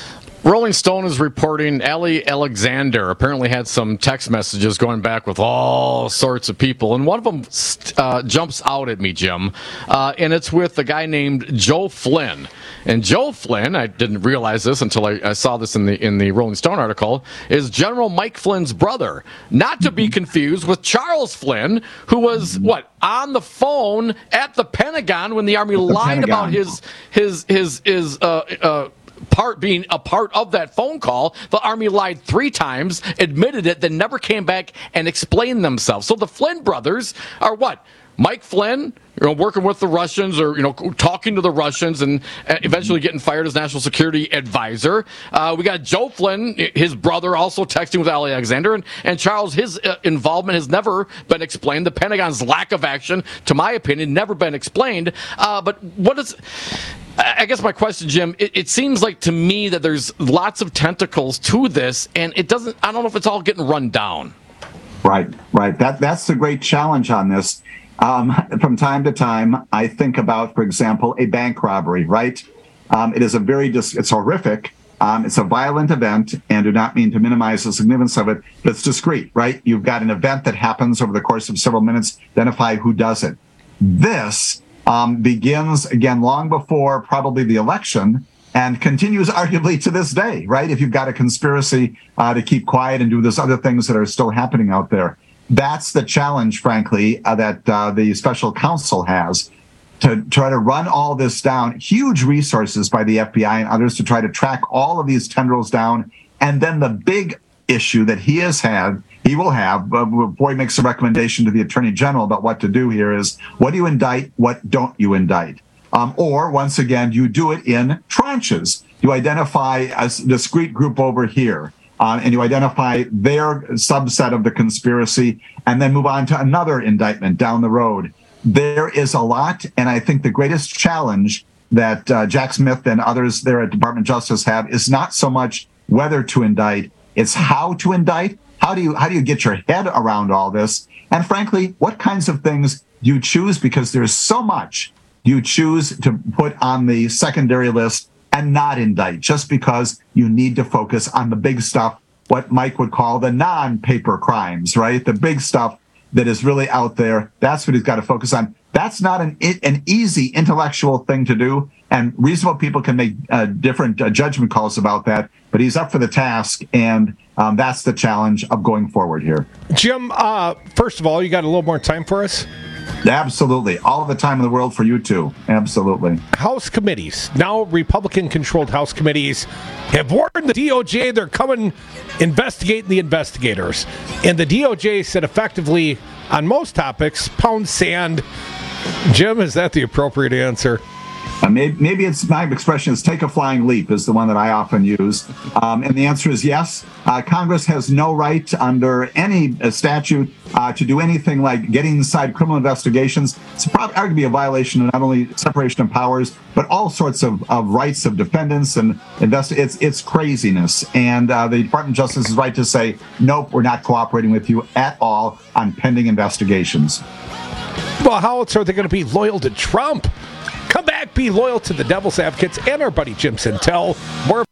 Rolling Stone is reporting Ellie Alexander apparently had some text messages going back with all sorts of people, and one of them uh, jumps out at me, Jim, uh, and it's with a guy named Joe Flynn. And Joe Flynn, I didn't realize this until I, I saw this in the in the Rolling Stone article, is General Mike Flynn's brother, not to be confused with Charles Flynn, who was, what, on the phone at the Pentagon when the Army the lied Pentagon. about his, his, his, his, uh, uh, part being a part of that phone call. The Army lied three times, admitted it, then never came back and explained themselves. So the Flynn brothers are what? Mike Flynn, you know, working with the Russians, or you know, talking to the Russians, and eventually getting fired as national security advisor. Uh, we got Joe Flynn, his brother, also texting with Ellie Alexander, and, and Charles. His uh, involvement has never been explained. The Pentagon's lack of action, to my opinion, never been explained. Uh, but what is? I guess my question, Jim, it, it seems like to me that there's lots of tentacles to this, and it doesn't. I don't know if it's all getting run down. Right, right. That that's the great challenge on this. Um, from time to time, I think about, for example, a bank robbery, right? Um, it is a very, dis- it's horrific. Um, it's a violent event, and do not mean to minimize the significance of it, but it's discrete, right? You've got an event that happens over the course of several minutes, identify who does it. This um, begins, again, long before probably the election, and continues arguably to this day, right? If you've got a conspiracy uh, to keep quiet and do those other things that are still happening out there. That's the challenge, frankly, uh, that uh, the special counsel has to try to run all this down. Huge resources by the F B I and others to try to track all of these tendrils down. And then the big issue that he has had, he will have, uh, before he makes a recommendation to the Attorney General about what to do here, is what do you indict, what don't you indict? Um, or, once again, you do it in tranches. You identify a discrete group over here. Uh, and you identify their subset of the conspiracy, and then move on to another indictment down the road. There is a lot, and I think the greatest challenge that uh, Jack Smith and others there at Department of Justice have is not so much whether to indict, it's how to indict. How do you how do you get your head around all this? And frankly, what kinds of things do you choose? Because there's so much you choose to put on the secondary list and not indict, just because you need to focus on the big stuff, what Mike would call the non-paper crimes, right? The big stuff that is really out there. That's what he's got to focus on. That's not an an easy intellectual thing to do, and reasonable people can make uh, different uh, judgment calls about that, but he's up for the task, and um, that's the challenge of going forward here. Jim, uh, first of all, you got a little more time for us? Absolutely. All the time in the world for you, too. Absolutely. House committees, now Republican-controlled House committees, have warned the D O J they're coming investigating the investigators. And the D O J said effectively, on most topics, pound sand. Jim, is that the appropriate answer? Uh, maybe, maybe it's my expression is take a flying leap is the one that I often use. Um, and the answer is yes. Uh, Congress has no right under any uh, statute uh, to do anything like getting inside criminal investigations. It's probably arguably a violation of not only separation of powers, but all sorts of, of rights of defendants and invest. It's, it's craziness. And uh, the Department of Justice is right to say, nope, we're not cooperating with you at all on pending investigations. Well, how else are they going to be loyal to Trump? Come back, be loyal to the Devil's Advocates and our buddy Jim Sintel. More.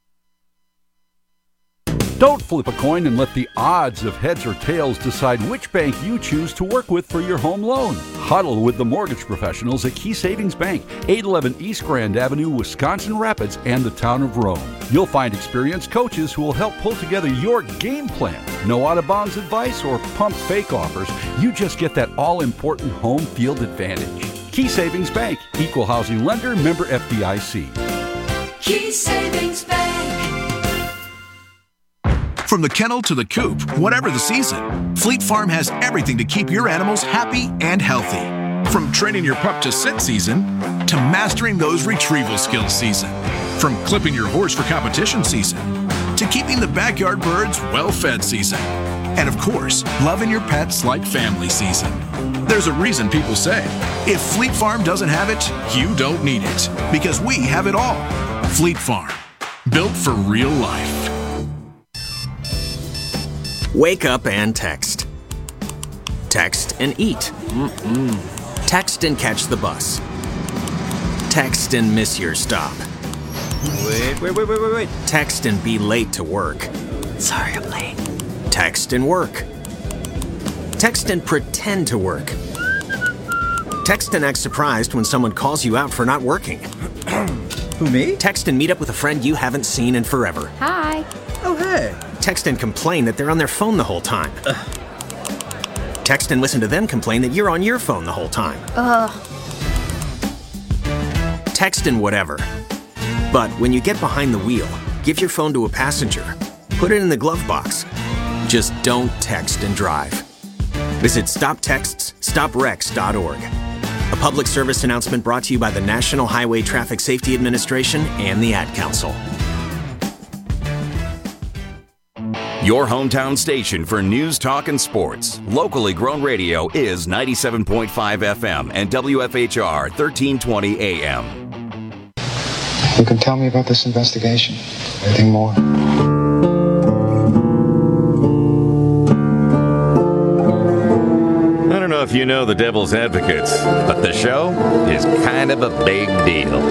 Don't flip a coin and let the odds of heads or tails decide which bank you choose to work with for your home loan. Huddle with the mortgage professionals at Key Savings Bank, eight eleven East Grand Avenue, Wisconsin Rapids, and the town of Rome. You'll find experienced coaches who will help pull together your game plan. No out-of-bounds advice or pump fake offers. You just get that all-important home field advantage. Key Savings Bank, equal housing lender, member F D I C. Key Savings Bank. From the kennel to the coop, whatever the season, Fleet Farm has everything to keep your animals happy and healthy. From training your pup to sit season, to mastering those retrieval skills season. From clipping your horse for competition season, to keeping the backyard birds well-fed season. And of course, loving your pets like family season. There's a reason people say, if Fleet Farm doesn't have it, you don't need it. Because we have it all. Fleet Farm, built for real life. Wake up and text. Text and eat. Mm-mm. Text and catch the bus. Text and miss your stop. Wait, wait, wait, wait, wait, wait. Text and be late to work. Sorry, I'm late. Text and work. Text and pretend to work. Text and act surprised when someone calls you out for not working. Who, me? Text and meet up with a friend you haven't seen in forever. Hi. Oh, hey. Text and complain that they're on their phone the whole time. Ugh. Text and listen to them complain that you're on your phone the whole time. Ugh. Text and whatever. But when you get behind the wheel, give your phone to a passenger. Put it in the glove box. Just don't text and drive. Visit stop texts stop wrecks dot org. A public service announcement brought to you by the National Highway Traffic Safety Administration and the Ad Council. Your hometown station for news, talk, and sports. Locally grown radio is ninety-seven point five F M and W F H R thirteen twenty A M. You can tell me about this investigation. Anything more? I don't know if you know the Devil's Advocates, but the show is kind of a big deal.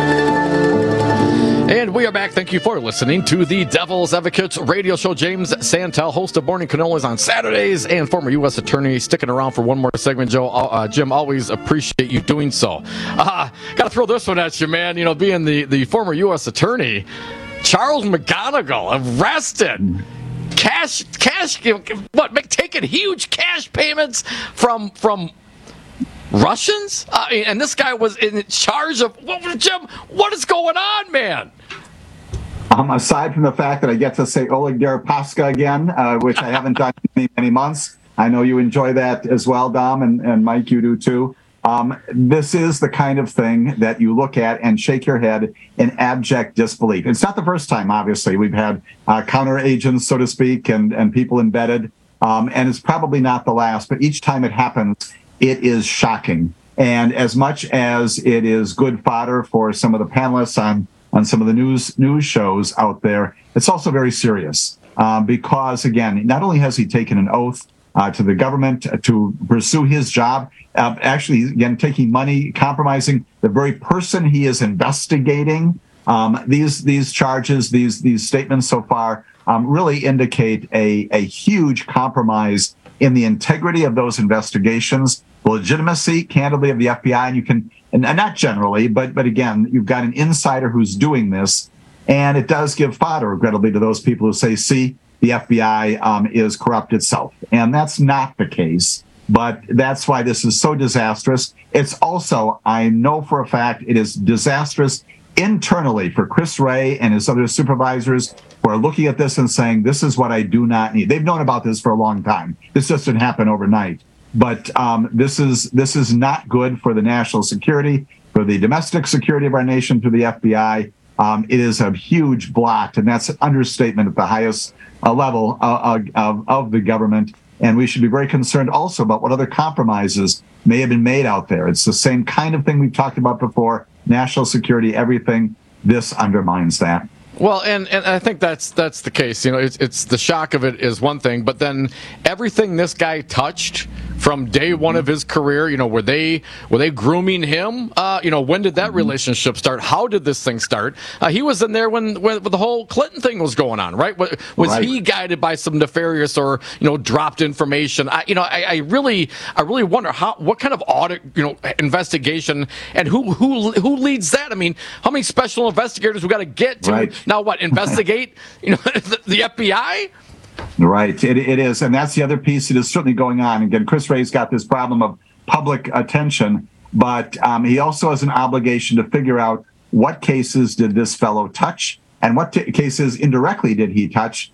And we are back. Thank you for listening to the Devil's Advocates radio show. James Santel, host of Morning Cannolis on Saturdays, and former U S attorney, sticking around for one more segment. Joe, uh, Jim, always appreciate you doing so. Uh, Got to throw this one at you, man. You know, being the, the former U S attorney, Charles McGonigal arrested. Cash, cash, what, taking huge cash payments from from Russians? Uh, and this guy was in charge of, what, Jim, what is going on, man? Um, aside from the fact that I get to say Oleg Deripaska again, uh, which I haven't done in many, many months, I know you enjoy that as well, Dom, and, and Mike, you do too. Um, this is the kind of thing that you look at and shake your head in abject disbelief. It's not the first time, obviously. We've had uh, counter agents, so to speak, and, and people embedded, um, and it's probably not the last, but each time it happens, it is shocking. And as much as it is good fodder for some of the panelists on, on some of the news news shows out there, it's also very serious um, because, again, not only has he taken an oath uh, to the government to pursue his job, uh, actually, again, taking money, compromising the very person he is investigating. Um, these these charges, these these statements so far um, really indicate a, a huge compromise in the integrity of those investigations, the legitimacy, candidly, of the F B I, and you can, and not generally, but but again, you've got an insider who's doing this, and it does give fodder, regrettably, to those people who say, see, the F B I um, is corrupt itself. And that's not the case, but that's why this is so disastrous. It's also, I know for a fact, it is disastrous internally for Chris Wray and his other supervisors who are looking at this and saying, this is what I do not need. They've known about this for a long time. This just didn't happen overnight. But um, this is this is not good for the national security, for the domestic security of our nation through the F B I. Um, it is a huge blot, and that's an understatement at the highest uh, level uh, of, of the government. And we should be very concerned also about what other compromises may have been made out there. It's the same kind of thing we've talked about before. National security, everything. This undermines that. Well, and, and I think that's that's the case. You know, it's it's the shock of it is one thing, but then everything this guy touched from day one of his career, you know, were they were they grooming him? Uh, you know, when did that relationship start? How did this thing start? Uh, he was in there when, when the whole Clinton thing was going on, right? Was right. he guided by some nefarious or, you know, dropped information? I, you know, I, I really I really wonder how what kind of audit, you know, investigation, and who who who leads that? I mean, how many special investigators we got to get to right. now? What, investigate? You know, the, the F B I? Right, it, it is. And that's the other piece that is certainly going on. Again, Chris Wray's got this problem of public attention, but um, he also has an obligation to figure out what cases did this fellow touch and what t- cases indirectly did he touch.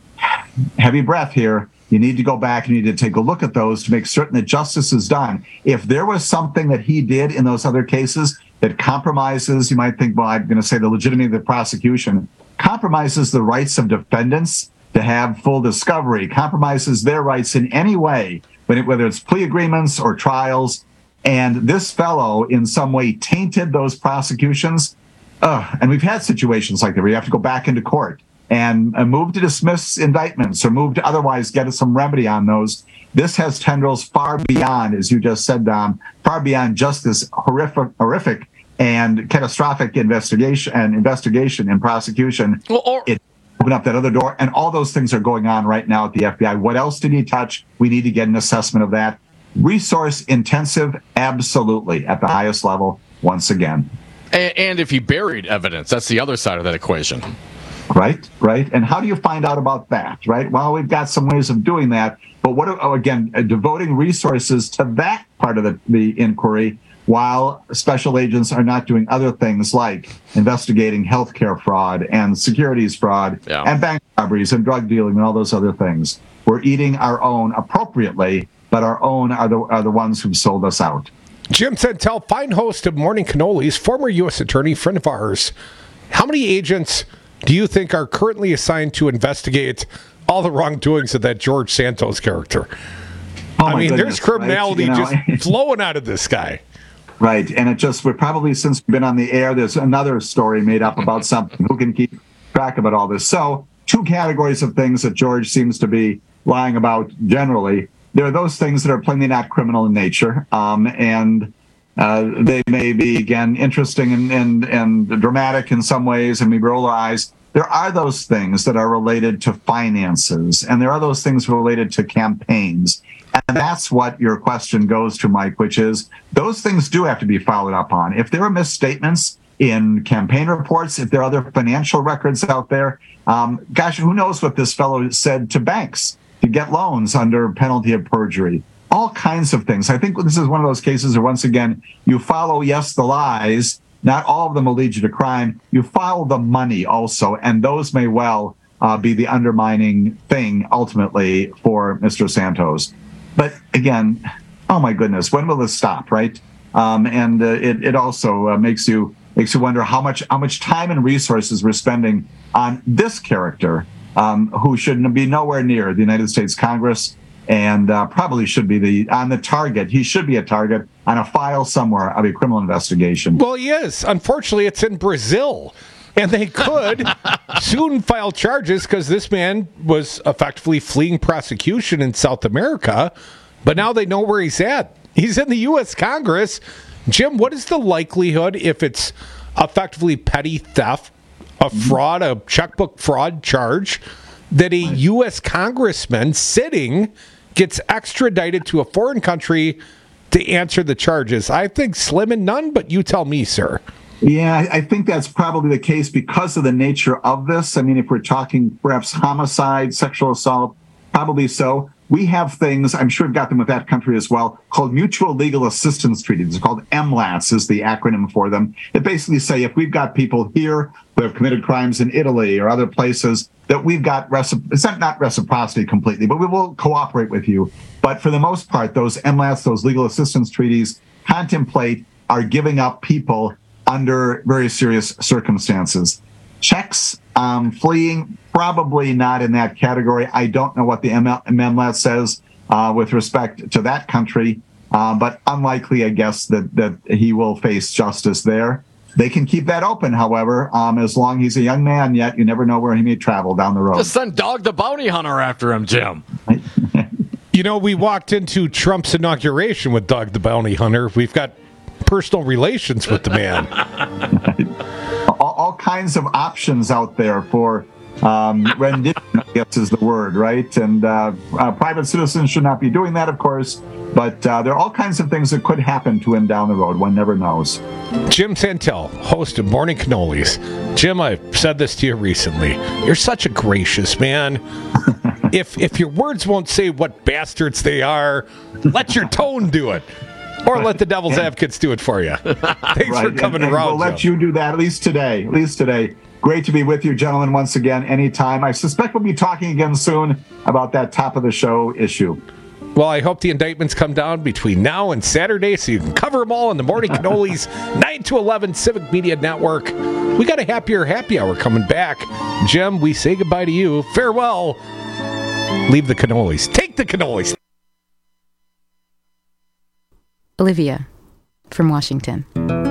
Heavy breath here. You need to go back and you need to take a look at those to make certain that justice is done. If there was something that he did in those other cases that compromises, you might think, well, I'm going to say the legitimacy of the prosecution, compromises the rights of defendants to have full discovery, compromises their rights in any way, whether it's plea agreements or trials, and this fellow in some way tainted those prosecutions. Uh, and we've had situations like that where you have to go back into court and uh, move to dismiss indictments or move to otherwise get some remedy on those. This has tendrils far beyond, as you just said, Dom, far beyond just this horrific, horrific and catastrophic investigation and investigation and prosecution, well, or- it opened up that other door. And all those things are going on right now at the F B I. What else did he touch? We need to get an assessment of that. Resource intensive, absolutely, at the highest level, once again. And, and if he buried evidence, that's the other side of that equation. Right, right. And how do you find out about that, right? Well, we've got some ways of doing that. But what, oh, again, uh, devoting resources to that part of the, the inquiry while special agents are not doing other things like investigating healthcare fraud and securities fraud yeah. and bank robberies and drug dealing and all those other things. We're eating our own appropriately, but our own are the, are the ones who've sold us out. Jim Santel, fine host of Morning Cannolis, former U S attorney, friend of ours. How many agents do you think are currently assigned to investigate all the wrongdoings of that George Santos character? Oh I mean, goodness, there's criminality right? You know, just flowing out of this guy. Right. And it just, we're probably, since we've been on the air, there's another story made up about something. Who can keep track about all this? So, two categories of things that George seems to be lying about generally. There are those things that are plainly not criminal in nature, um, and uh, they may be, again, interesting and, and, and dramatic in some ways, and we roll our eyes. There are those things that are related to finances, and there are those things related to campaigns. And that's what your question goes to, Mike, which is those things do have to be followed up on. If there are misstatements in campaign reports, if there are other financial records out there, um, gosh, who knows what this fellow said to banks to get loans under penalty of perjury. All kinds of things. I think this is one of those cases where, once again, you follow, yes, the lies. Not all of them will lead you to crime. You follow the money also, and those may well uh, be the undermining thing ultimately for Mister Santos. But again, oh my goodness, when will this stop, right? Um, and uh, it, it also uh, makes you makes you wonder how much how much time and resources we're spending on this character, um, who should be nowhere near the United States Congress, and uh, probably should be the on the target. He should be a target on a file somewhere of a criminal investigation. Well, he is. Unfortunately, it's in Brazil. And they could soon file charges because this man was effectively fleeing prosecution in South America. But now they know where he's at. He's in the U S Congress. Jim, what is the likelihood, if it's effectively petty theft, a fraud, a checkbook fraud charge, that a U S congressman sitting gets extradited to a foreign country to answer the charges? I think slim and none, but you tell me, sir. Yeah, I think that's probably the case because of the nature of this. I mean, if we're talking perhaps homicide, sexual assault, probably so. We have things, I'm sure we've got them with that country as well, called mutual legal assistance treaties. It's called M LATs is the acronym for them. It basically say if we've got people here who have committed crimes in Italy or other places, that we've got, recipro- it's not, not reciprocity completely, but we will cooperate with you. But for the most part, those M LATs, those legal assistance treaties, contemplate are giving up people under very serious circumstances. Checks, um, fleeing, probably not in that category. I don't know what the M L A T says uh, with respect to that country, uh, but unlikely, I guess, that, that he will face justice there. They can keep that open, however, um, as long as he's a young man yet. You never know where he may travel down the road. Just send Dog the Bounty Hunter after him, Jim. You know, we walked into Trump's inauguration with Dog the Bounty Hunter. We've got personal relations with the man. all, all kinds of options out there for um, rendition, I guess is the word, right? And uh, uh, private citizens should not be doing that, of course, but uh, there are all kinds of things that could happen to him down the road. One never knows. Jim Santel, host of Morning Cannolis. Jim, I've said this to you recently. You're such a gracious man. if if your words won't say what bastards they are, let your tone do it. Or let the devil's advocates do it for you. Thanks right. for coming and, and around. We'll let Joe. you do that, at least today. At least today. Great to be with you, gentlemen, once again, anytime. I suspect we'll be talking again soon about that top of the show issue. Well, I hope the indictments come down between now and Saturday so you can cover them all in the Morning Cannolis, nine to eleven Civic Media Network. We got a happier happy hour coming back. Jim, we say goodbye to you. Farewell. Leave the cannolis. Take the cannolis. Olivia from Washington.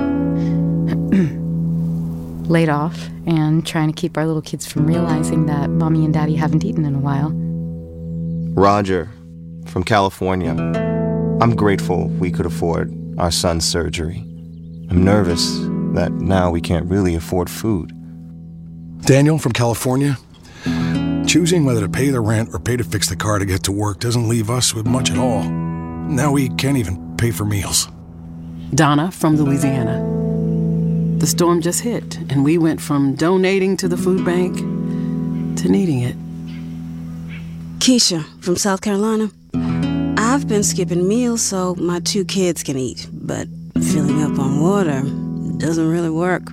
Laid off and trying to keep our little kids from realizing that mommy and daddy haven't eaten in a while. Roger from California. I'm grateful we could afford our son's surgery. I'm nervous that now we can't really afford food. Daniel from California. Choosing whether to pay the rent or pay to fix the car to get to work doesn't leave us with much at all. Now we can't even pay for meals. Donna from Louisiana. The storm just hit, and we went from donating to the food bank to needing it. Keisha from South Carolina. I've been skipping meals so my two kids can eat, but filling up on water doesn't really work.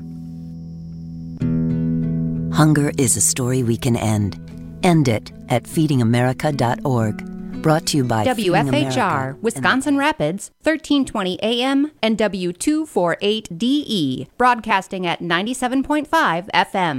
Hunger is a story we can end. End it at feeding america dot org. Brought to you by W F H R, America Wisconsin Rapids, thirteen twenty A M and W two forty-eight D E, broadcasting at ninety-seven point five F M.